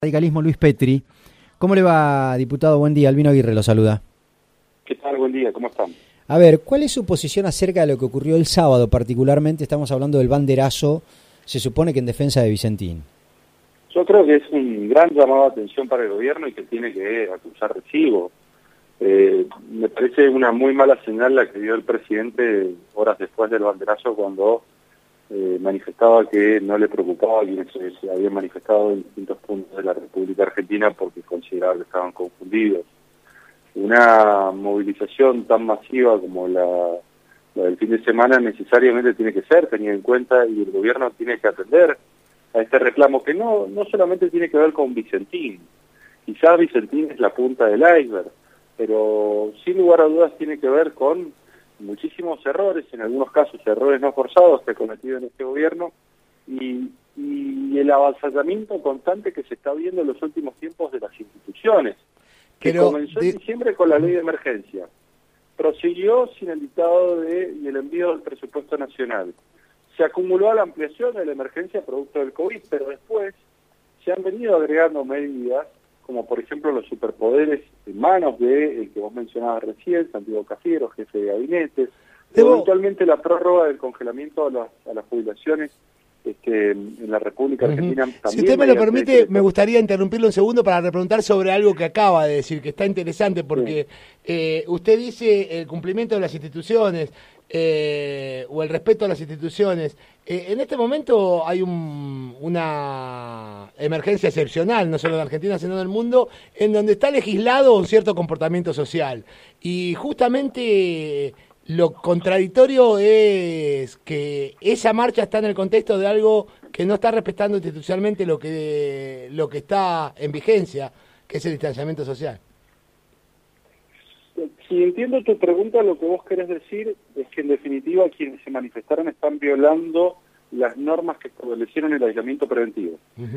Radicalismo Luis Petri. ¿Cómo le va, diputado? Buen día, Albino Aguirre lo saluda. ¿Qué tal? Buen día, ¿cómo están? A ver, ¿cuál es su posición acerca de lo que ocurrió el sábado? Particularmente estamos hablando del banderazo, se supone que en defensa de Vicentín. Yo creo que es un gran llamado de atención para el gobierno y que tiene que acusar recibo. Me parece una muy mala señal la que dio el presidente horas después del banderazo cuando manifestaba que no le preocupaba a quienes se habían manifestado en distintos puntos de la República Argentina porque consideraba que estaban confundidos. Una movilización tan masiva como la del fin de semana necesariamente tiene que ser tenida en cuenta y el gobierno tiene que atender a este reclamo que no solamente tiene que ver con Vicentín. Quizás Vicentín es la punta del iceberg, pero sin lugar a dudas tiene que ver con muchísimos errores, en algunos casos errores no forzados que ha cometido en este gobierno y el avasallamiento constante que se está viendo en los últimos tiempos de las instituciones, que comenzó en diciembre con la ley de emergencia, prosiguió sin el dictado y el envío del presupuesto nacional, se acumuló a la ampliación de la emergencia producto del COVID, pero después se han venido agregando medidas como por ejemplo los superpoderes en manos de el que vos mencionabas recién, Santiago Cafiero, jefe de gabinete, eventualmente la prórroga del congelamiento a las jubilaciones en la República Argentina. También, si usted me lo permite, me gustaría interrumpirlo un segundo para preguntar sobre algo que acaba de decir, que está interesante, porque usted dice el cumplimiento de las instituciones o el respeto a las instituciones. En este momento hay una emergencia excepcional, no solo en Argentina, sino en el mundo, en donde está legislado un cierto comportamiento social. Y justamente lo contradictorio es que esa marcha está en el contexto de algo que no está respetando institucionalmente lo que está en vigencia, que es el distanciamiento social. Si entiendo tu pregunta, lo que vos querés decir es que en definitiva quienes se manifestaron están violando las normas que establecieron el aislamiento preventivo.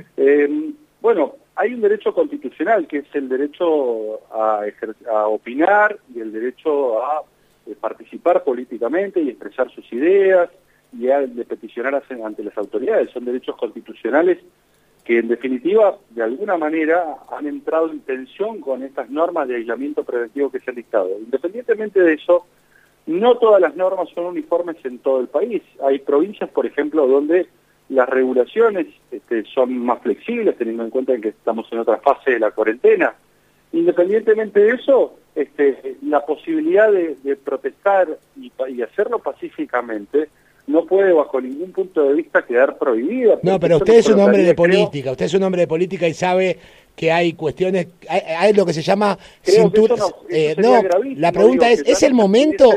Bueno, hay un derecho constitucional que es el derecho a opinar y el derecho a participar políticamente y expresar sus ideas y de peticionar ante las autoridades. Son derechos constitucionales que en definitiva, de alguna manera, han entrado en tensión con estas normas de aislamiento preventivo que se han dictado. Independientemente de eso, no todas las normas son uniformes en todo el país. Hay provincias, por ejemplo, donde las regulaciones son más flexibles, teniendo en cuenta que estamos en otra fase de la cuarentena. Independientemente de eso, la posibilidad de protestar y hacerlo pacíficamente no puede bajo ningún punto de vista quedar prohibida. No, pero usted es un hombre de política, usted es un hombre de política y sabe que hay cuestiones, hay lo que se llama cintura. La pregunta ¿es el momento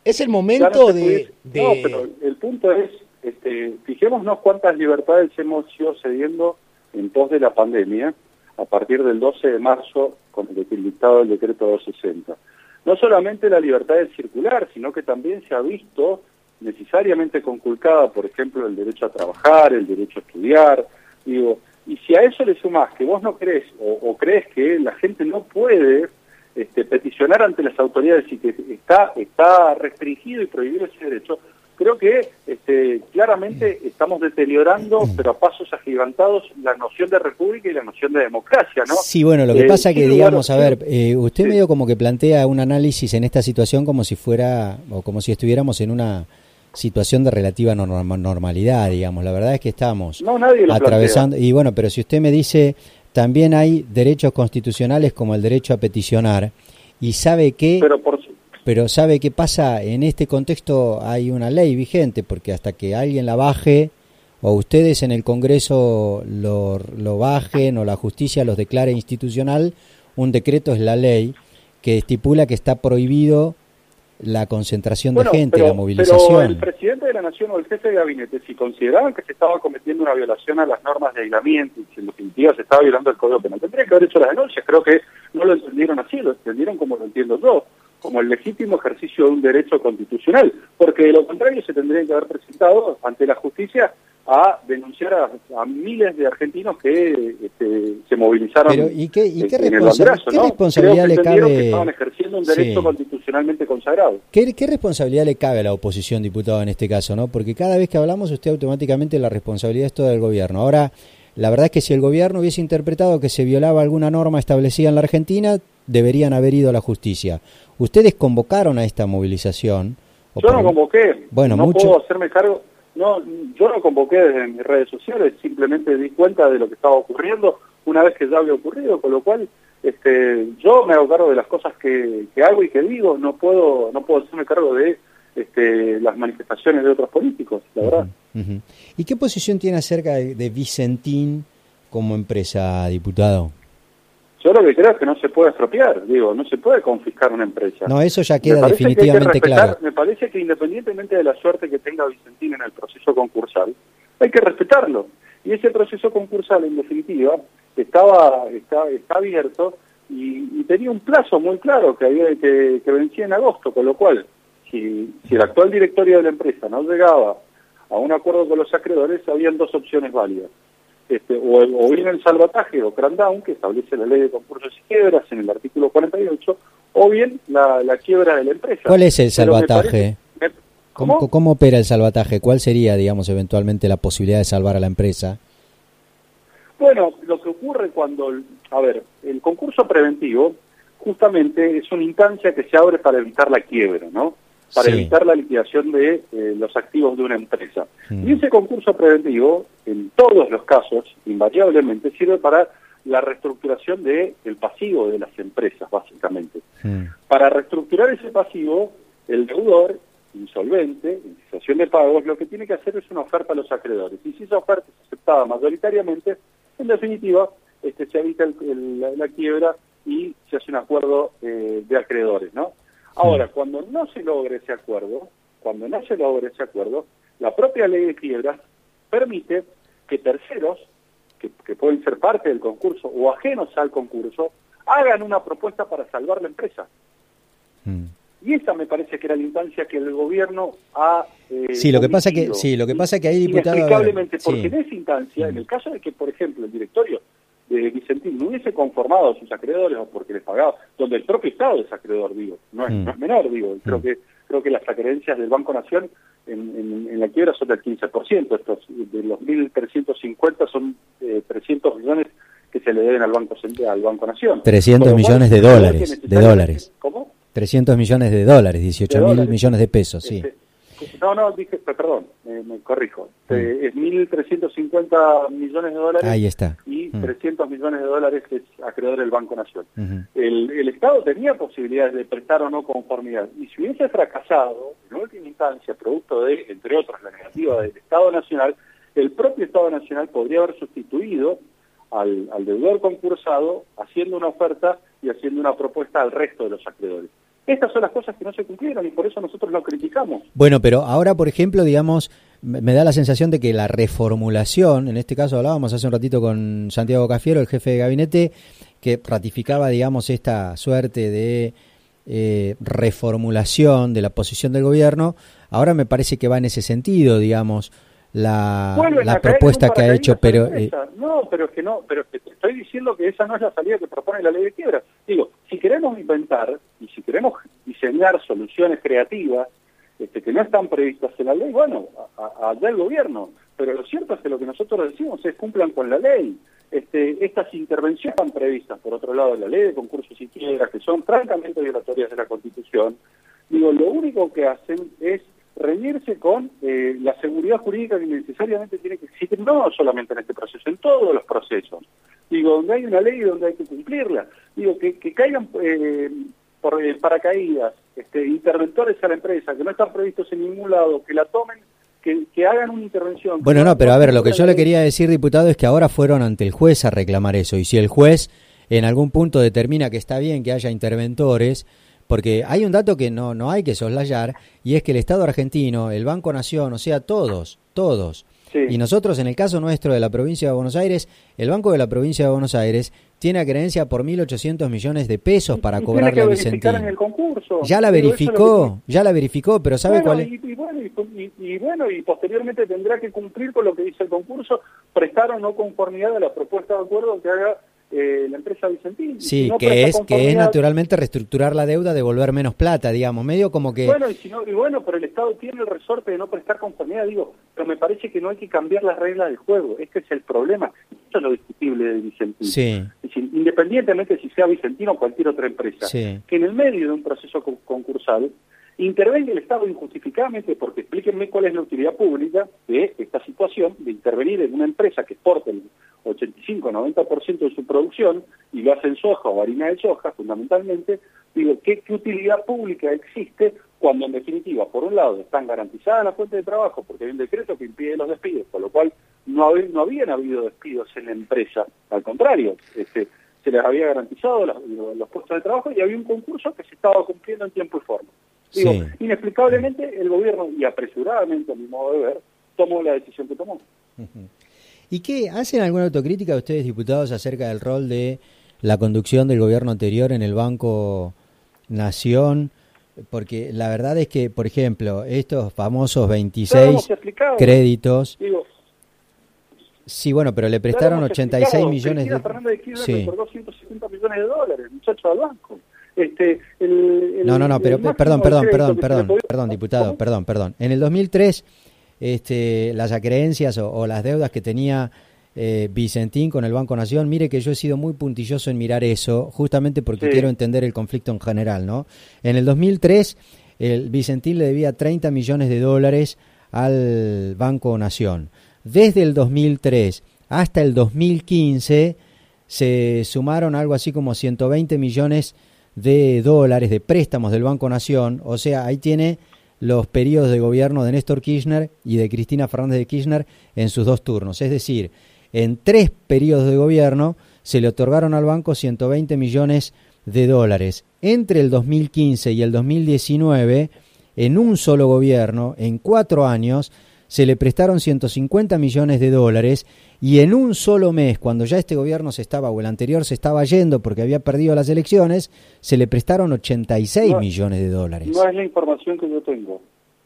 de...? No, pero el punto es, fijémonos cuántas libertades hemos ido cediendo en pos de la pandemia a partir del 12 de marzo con el dictado del decreto 260. No solamente la libertad de circular, sino que también se ha visto necesariamente conculcada, por ejemplo, el derecho a trabajar, el derecho a estudiar, y si a eso le sumás que vos no crees o crees que la gente no puede peticionar ante las autoridades y que está restringido y prohibido ese derecho, creo que claramente estamos deteriorando, pero a pasos agigantados, la noción de república y la noción de democracia, ¿no? Sí, bueno, lo que pasa que, digamos, a ver, usted medio como que plantea un análisis en esta situación como si fuera, o como si estuviéramos en una situación de relativa normalidad, digamos. La verdad es que estamos atravesando, y bueno, pero si usted me dice, también hay derechos constitucionales como el derecho a peticionar, y sabe que... Pero ¿sabe qué pasa? En este contexto hay una ley vigente, porque hasta que alguien la baje, o ustedes en el Congreso lo bajen, o la justicia los declare institucional, un decreto es la ley que estipula que está prohibido la concentración de gente, la movilización. Pero el presidente de la Nación o el jefe de gabinete, si consideraban que se estaba cometiendo una violación a las normas de aislamiento y si en definitiva se estaba violando el Código Penal, tendría que haber hecho las denuncias. Creo que no lo entendieron así, lo entendieron como lo entiendo yo, como el legítimo ejercicio de un derecho constitucional, porque de lo contrario se tendrían que haber presentado ante la justicia a denunciar a miles de argentinos que se movilizaron. Pero ¿qué responsabilidad le cabe? Que estaban ejerciendo un derecho constitucionalmente consagrado. ¿Qué responsabilidad le cabe a la oposición, diputado, en este caso, no? Porque cada vez que hablamos usted automáticamente la responsabilidad es toda del gobierno. Ahora, la verdad es que si el gobierno hubiese interpretado que se violaba alguna norma establecida en la Argentina, deberían haber ido a la justicia. ¿Ustedes convocaron a esta movilización? Yo no convoqué, bueno, no puedo hacerme cargo, no, yo no convoqué desde mis redes sociales, simplemente di cuenta de lo que estaba ocurriendo una vez que ya había ocurrido, con lo cual yo me hago cargo de las cosas que hago y que digo, no puedo hacerme cargo de las manifestaciones de otros políticos, la verdad. Uh-huh. ¿Y qué posición tiene acerca de Vicentín como empresa, diputado? Yo lo que creo es que no se puede expropiar, no se puede confiscar una empresa. No, eso ya queda definitivamente claro. Me parece que independientemente de la suerte que tenga Vicentín en el proceso concursal, hay que respetarlo. Y ese proceso concursal, en definitiva, está abierto y tenía un plazo muy claro que vencía en agosto, con lo cual, si el actual directorio de la empresa no llegaba a un acuerdo con los acreedores, habían dos opciones válidas. O bien el salvataje o crandown, que establece la ley de concursos y quiebras en el artículo 48, o bien la quiebra de la empresa. ¿Cuál es el salvataje? ¿Cómo? ¿Cómo opera el salvataje? ¿Cuál sería, digamos, eventualmente la posibilidad de salvar a la empresa? Bueno, lo que ocurre cuando, el concurso preventivo justamente es una instancia que se abre para evitar la quiebra, ¿no? Para evitar la liquidación de los activos de una empresa. Y ese concurso preventivo, en todos los casos, invariablemente, sirve para la reestructuración del pasivo de las empresas, básicamente. Para reestructurar ese pasivo, el deudor insolvente, en situación de pagos, lo que tiene que hacer es una oferta a los acreedores. Y si esa oferta es aceptada mayoritariamente, en definitiva, se evita la quiebra y se hace un acuerdo de acreedores, ¿no? Ahora, cuando no se logre ese acuerdo, la propia ley de quiebras permite que terceros, que pueden ser parte del concurso o ajenos al concurso, hagan una propuesta para salvar la empresa. Y esa me parece que era la instancia que el gobierno ha lo que pasa que hay diputados inexplicablemente, porque en esa instancia, en el caso de que, por ejemplo, el directorio de Vicentín no hubiese conformado a sus acreedores o porque les pagaba, donde el propio Estado es acreedor, no es menor, creo que las acreencias del Banco Nación en la quiebra son del 15%, estos de los 1.350 son 300 millones que se le deben al Banco Nación. 300 millones de dólares. ¿Cómo? 300 millones de dólares, 18.000 millones de pesos, sí. Dije, perdón, me corrijo. Es 1.350 millones de dólares. Ahí está. Y 300 millones de dólares es acreedor del Banco Nación. El Estado tenía posibilidades de prestar o no conformidad. Y si hubiese fracasado, en última instancia, producto de, entre otros, la negativa del Estado Nacional, el propio Estado Nacional podría haber sustituido al deudor concursado haciendo una oferta y haciendo una propuesta al resto de los acreedores. Estas son las cosas que no se cumplieron y por eso nosotros lo criticamos. Bueno, pero ahora, por ejemplo, digamos, me da la sensación de que la reformulación, en este caso hablábamos hace un ratito con Santiago Cafiero, el jefe de gabinete, que ratificaba, digamos, esta suerte de reformulación de la posición del gobierno, ahora me parece que va en ese sentido, digamos, la propuesta que ha hecho, pero pero es que te estoy diciendo que esa no es la salida que propone la ley de quiebra. Digo, si queremos inventar y si queremos diseñar soluciones creativas que no están previstas en la ley, bueno, allá el gobierno, pero lo cierto es que lo que nosotros decimos es cumplan con la ley. Estas intervenciones están previstas, por otro lado, en la ley de concursos y quiebras, que son francamente violatorias de la Constitución. Digo, lo único que hacen es reñirse con la seguridad jurídica que necesariamente tiene que existir, no solamente en este proceso, en todos los procesos. Digo, donde hay una ley donde hay que cumplirla. Digo, que caigan por paracaídas interventores a la empresa que no están previstos en ningún lado, que la tomen, que hagan una intervención. Bueno, no, pero a ver, lo que yo le quería decir, diputado, es que ahora fueron ante el juez a reclamar eso, y si el juez en algún punto determina que está bien que haya interventores, porque hay un dato que no hay que soslayar, y es que el Estado argentino, el Banco Nación, o sea, todos, sí. Y nosotros, en el caso nuestro de la provincia de Buenos Aires, el Banco de la provincia de Buenos Aires tiene acreencia por 1.800 millones de pesos para cobrarle a Vicentín. En el concurso. Ya la verificó, pero ¿sabe cuál es? Y posteriormente tendrá que cumplir con lo que dice el concurso, prestar o no conformidad a la propuesta de acuerdo que haga la empresa Vicentín. Sí, Si no que es conformidad, naturalmente reestructurar la deuda, devolver menos plata, digamos, medio como que... Bueno, pero el Estado tiene el resorte de no prestar conformidad, pero me parece que no hay que cambiar las reglas del juego. Este es el problema. Esto es lo discutible de Vicentín. Sí. Es decir, independientemente si sea Vicentín o cualquier otra empresa, Sí. que en el medio de un proceso concursal intervenga el Estado injustificadamente, porque explíquenme cuál es la utilidad pública de esta situación de intervenir en una empresa que exporta el 85-90% de su producción y lo hace en soja o harina de soja, fundamentalmente. ¿Qué utilidad pública existe cuando en definitiva, por un lado, están garantizadas las fuentes de trabajo porque hay un decreto que impide los despidos, con lo cual no habían habido despidos en la empresa, al contrario, se les había garantizado los puestos de trabajo y había un concurso que se estaba cumpliendo en tiempo y forma. Sí. Inexplicablemente el gobierno, y apresuradamente a mi modo de ver, tomó la decisión que tomó. Uh-huh. ¿Y qué hacen alguna autocrítica ustedes, diputados, acerca del rol de la conducción del gobierno anterior en el Banco Nación? Porque la verdad es que, por ejemplo, estos famosos 26 créditos... Sí, bueno, pero le prestaron 86 millones de... Fernández de Kirchner sí. recordó 170 millones de dólares, muchacho, al banco. No, pero perdón, diputado, perdón. En el 2003, las acreencias o las deudas que tenía Vicentín con el Banco Nación, mire que yo he sido muy puntilloso en mirar eso, justamente porque quiero entender el conflicto en general, ¿no? En el 2003, el Vicentín le debía 30 millones de dólares al Banco Nación. Desde el 2003 hasta el 2015 se sumaron algo así como 120 millones de dólares de préstamos del Banco Nación, o sea, ahí tiene los periodos de gobierno de Néstor Kirchner y de Cristina Fernández de Kirchner en sus dos turnos, es decir, en 3 periodos de gobierno se le otorgaron al banco 120 millones de dólares. Entre el 2015 y el 2019, en un solo gobierno, en 4 años, se le prestaron 150 millones de dólares y en un solo mes, cuando ya este gobierno o el anterior se estaba yendo porque había perdido las elecciones, se le prestaron 86 millones de dólares. No es la información que yo tengo.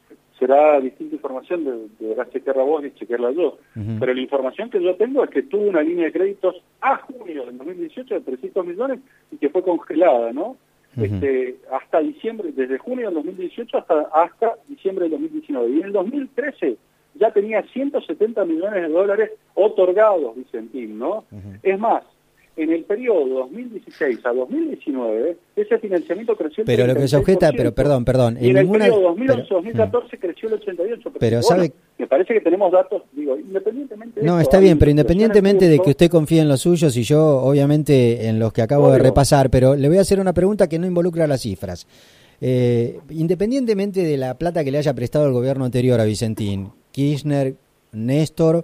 Será distinta información, deberás chequearla vos y chequearla yo. Uh-huh. Pero la información que yo tengo es que tuvo una línea de créditos a junio del 2018 de 300 millones y que fue congelada, ¿no? Uh-huh. Hasta diciembre, desde junio del 2018 hasta diciembre del 2019. Y en el 2013 ya tenía 170 millones de dólares otorgados, Vicentín, ¿no? Uh-huh. Es más, en el periodo 2016 a 2019, ese financiamiento creció el 36%. Pero lo que se objeta, perdón. Y en el periodo 2011-2014 creció el 88%. Pero sabe... me parece que tenemos datos, independientemente de No, esto, está bien, pero independientemente de que usted confíe en los suyos y yo, obviamente, en los que acabo de repasar, pero le voy a hacer una pregunta que no involucra las cifras. Independientemente de la plata que le haya prestado el gobierno anterior a Vicentín, Kirchner, Néstor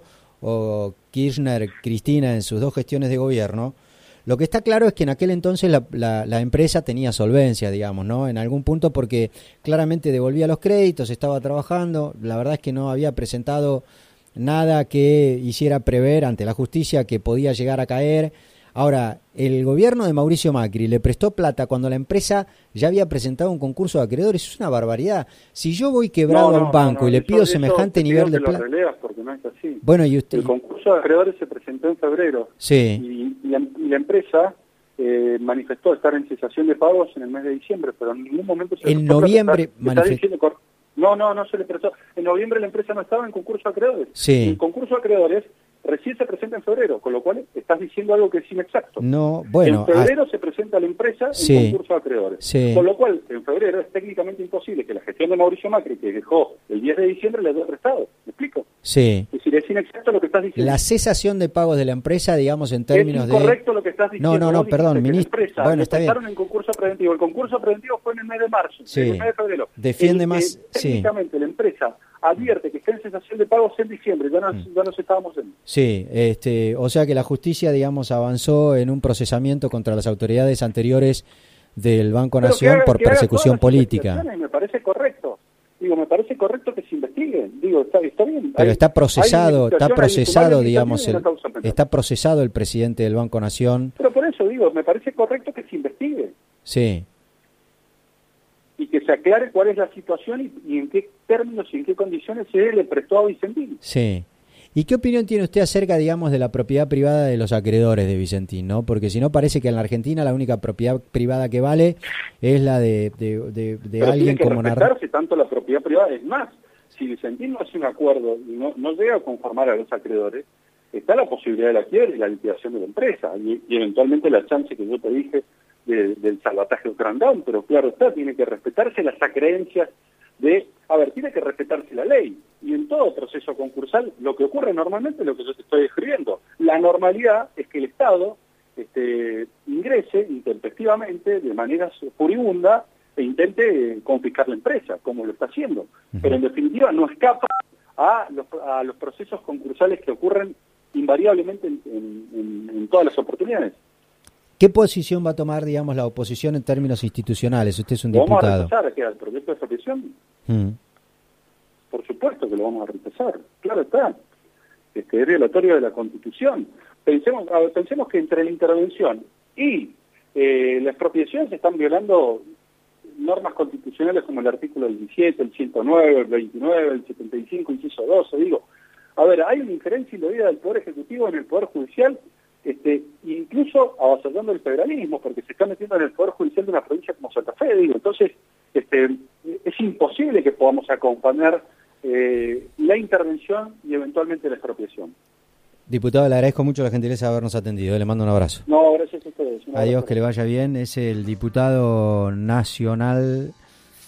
o Kirchner, Cristina en sus 2 gestiones de gobierno, lo que está claro es que en aquel entonces la empresa tenía solvencia, digamos, ¿no? En algún punto porque claramente devolvía los créditos, estaba trabajando, la verdad es que no había presentado nada que hiciera prever ante la justicia que podía llegar a caer. Ahora, el gobierno de Mauricio Macri le prestó plata cuando la empresa ya había presentado un concurso de acreedores. Es una barbaridad. Si yo voy quebrado a un banco y le pido semejante nivel de plata... porque no es así. Bueno, y usted... El concurso de acreedores se presentó en febrero. Sí. Y la empresa manifestó estar en cesación de pagos en el mes de diciembre, pero en ningún momento se... En noviembre manifestó... No se le prestó. En noviembre la empresa no estaba en concurso de acreedores. Sí. El concurso de acreedores recién se presenta en febrero, con lo cual estás diciendo algo que es inexacto. No, bueno... En febrero se presenta la empresa en concurso de acreedores. Sí. Con lo cual, en febrero es técnicamente imposible que la gestión de Mauricio Macri, que dejó el 10 de diciembre, le haya prestado. ¿Me explico? Sí. Es decir, es inexacto lo que estás diciendo. La cesación de pagos de la empresa, digamos, en términos de... Es incorrecto lo que estás diciendo. No, perdón, ministro. Bueno, está bien. En concurso preventivo. El concurso preventivo fue en el mes de marzo, en el mes de febrero. Defiende más... Técnicamente, la empresa advierte que está en cesación de pagos en diciembre, ya nos estábamos en... Sí, o sea que la justicia, digamos, avanzó en un procesamiento contra las autoridades anteriores del Banco Nación por persecución política. Me parece correcto. Me parece correcto que se investigue. Está bien. Pero está procesado, digamos, está procesado el presidente del Banco Nación. Pero por eso me parece correcto que se investigue. Sí. Y que se aclare cuál es la situación y en qué términos y en qué condiciones se le prestó a Vicentín. Sí. ¿Y qué opinión tiene usted acerca, digamos, de la propiedad privada de los acreedores de Vicentín, ¿no? Porque si no, parece que en la Argentina la única propiedad privada que vale es la de alguien como Narváez. Respetarse tanto la propiedad privada. Es más, si Vicentín no hace un acuerdo y no llega a conformar a los acreedores, está la posibilidad de la quiebra y la liquidación de la empresa, y eventualmente la chance que yo te dije del salvataje de Crandón, pero claro está, tiene que respetarse las acreencias tiene que respetarse la ley, y en todo proceso concursal lo que ocurre normalmente es lo que yo te estoy describiendo. La normalidad es que el Estado ingrese intempestivamente, de manera furibunda, e intente confiscar la empresa, como lo está haciendo, pero en definitiva no escapa a los procesos concursales que ocurren invariablemente en todas las oportunidades. ¿Qué posición va a tomar, digamos, la oposición en términos institucionales? Usted es un diputado. ¿Vamos a rechazar al proyecto de expropiación? Por supuesto que lo vamos a rechazar, claro está. Es violatorio de la Constitución. Pensemos que entre la intervención y la expropiación se están violando normas constitucionales como el artículo 17, el 109, el 29, el 75, inciso 12. Hay una injerencia indebida del Poder Ejecutivo en el Poder Judicial, incluso avasallando el federalismo, porque se está metiendo en el Poder Judicial de una provincia como Santa Fe, entonces es imposible que podamos acompañar la intervención y eventualmente la expropiación. Diputado, le agradezco mucho la gentileza de habernos atendido, le mando un abrazo. No, gracias a ustedes. Adiós, que le vaya bien, es el diputado nacional